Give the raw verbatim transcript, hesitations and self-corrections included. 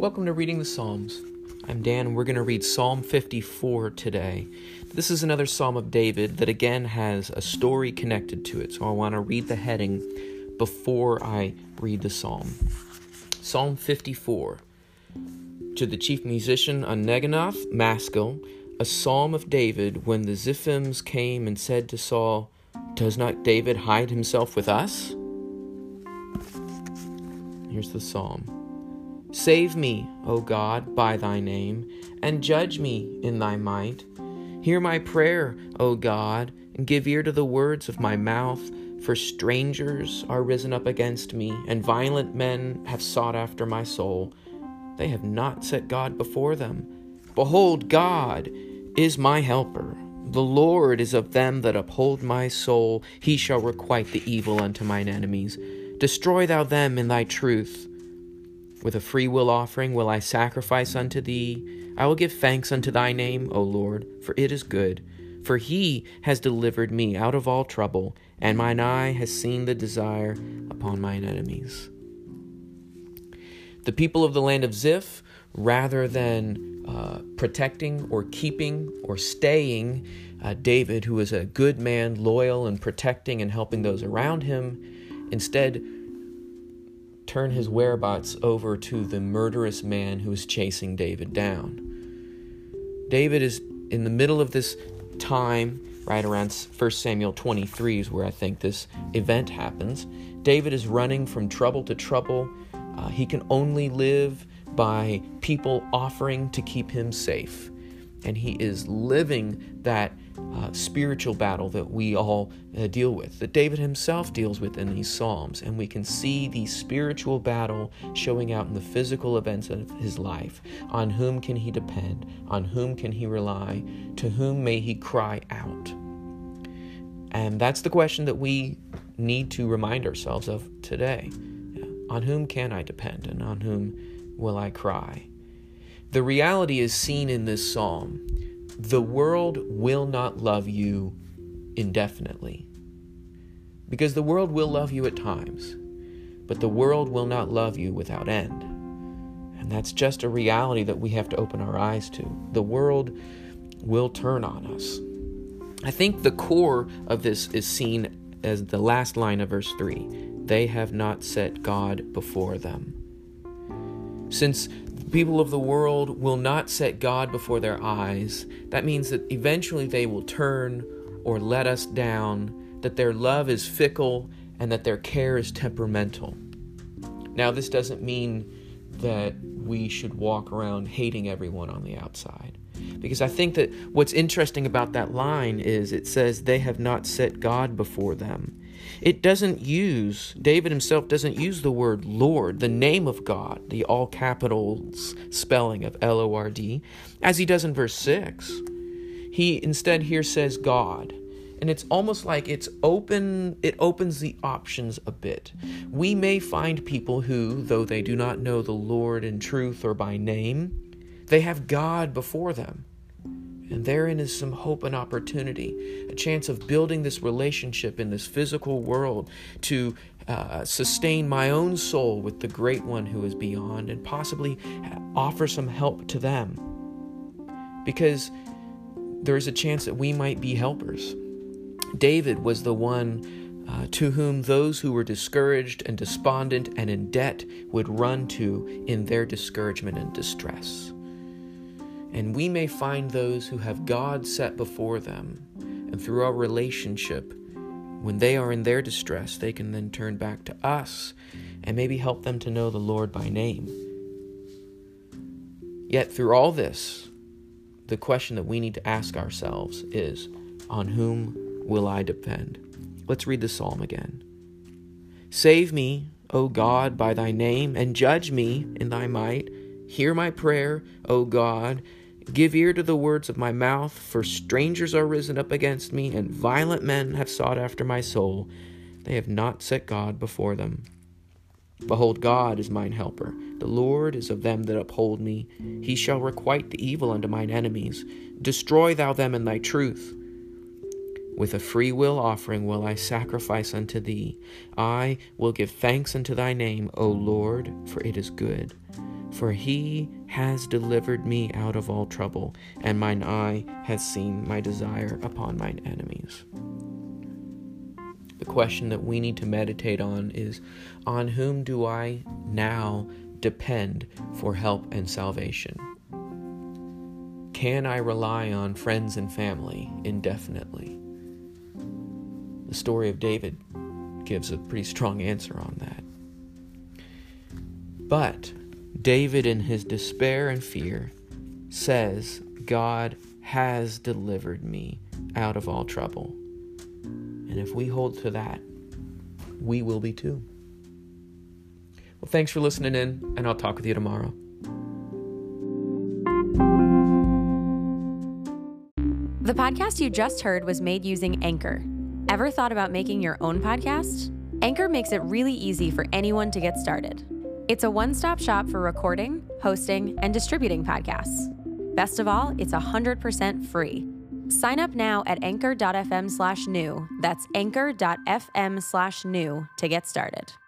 Welcome to Reading the Psalms. I'm Dan, and we're going to read Psalm fifty-four today. This is another Psalm of David that again has a story connected to it, so I want to read the heading before I read the psalm. Psalm fifty-four. To the chief musician on Neginoth, Maskil, a psalm of David when the Ziphims came and said to Saul, "Does not David hide himself with us?" Here's the psalm. Save me, O God, by thy name, and judge me in thy might. Hear my prayer, O God, and give ear to the words of my mouth, for strangers are risen up against me, and violent men have sought after my soul. They have not set God before them. Behold, God is my helper. The Lord is of them that uphold my soul. He shall requite the evil unto mine enemies. Destroy thou them in thy truth. With a free will offering will I sacrifice unto thee. I will give thanks unto thy name, O Lord, for it is good. For he has delivered me out of all trouble, and mine eye has seen the desire upon mine enemies. The people of the land of Ziph, rather than uh, protecting or keeping or staying uh, David, who is a good man, loyal and protecting and helping those around him, instead turn his whereabouts over to the murderous man who is chasing David down. David is in the middle of this time, right around First Samuel twenty-three is where I think this event happens. David is running from trouble to trouble. Uh, he can only live by people offering to keep him safe. And he is living that uh, spiritual battle that we all uh, deal with, that David himself deals with in these Psalms. And we can see the spiritual battle showing out in the physical events of his life. On whom can he depend? On whom can he rely? To whom may he cry out? And that's the question that we need to remind ourselves of today. On whom can I depend, and on whom will I cry? The reality is seen in this psalm. The world will not love you indefinitely. Because the world will love you at times, but the world will not love you without end. And that's just a reality that we have to open our eyes to. The world will turn on us. I think the core of this is seen as the last line of verse three. They have not set God before them. Since the people of the world will not set God before their eyes, that means that eventually they will turn or let us down, that their love is fickle, and that their care is temperamental. Now, this doesn't mean that we should walk around hating everyone on the outside. Because I think that what's interesting about that line is it says they have not set God before them. It doesn't use, David himself doesn't use the word Lord, the name of God, the all capitals spelling of L O R D, as he does in verse six. He instead here says God. And it's almost like it's open, it opens the options a bit. We may find people who, though they do not know the Lord in truth or by name, they have God before them. And therein is some hope and opportunity, a chance of building this relationship in this physical world to uh, sustain my own soul with the great one who is beyond, and possibly offer some help to them. Because there is a chance that we might be helpers. David was the one uh, to whom those who were discouraged and despondent and in debt would run to in their discouragement and distress. And we may find those who have God set before them, and through our relationship, when they are in their distress, they can then turn back to us and maybe help them to know the Lord by name. Yet through all this, the question that we need to ask ourselves is, on whom will I depend? Let's read the psalm again. Save me, O God, by thy name, and judge me in thy might. Hear my prayer, O God. Give ear to the words of my mouth, for strangers are risen up against me, and violent men have sought after my soul. They have not set God before them. Behold, God is mine helper. The Lord is of them that uphold me. He shall requite the evil unto mine enemies. Destroy thou them in thy truth. With a free will offering will I sacrifice unto thee. I will give thanks unto thy name, O Lord, for it is good. For he has delivered me out of all trouble, and mine eye has seen my desire upon mine enemies. The question that we need to meditate on is, on whom do I now depend for help and salvation? Can I rely on friends and family indefinitely? The story of David gives a pretty strong answer on that. But David, in his despair and fear, says, God has delivered me out of all trouble. And if we hold to that, we will be too. Well, thanks for listening in, and I'll talk with you tomorrow. The podcast you just heard was made using Anchor. Ever thought about making your own podcast? Anchor makes it really easy for anyone to get started. It's a one-stop shop for recording, hosting, and distributing podcasts. Best of all, it's one hundred percent free. Sign up now at anchor.fm slash new. That's anchor.fm slash new to get started.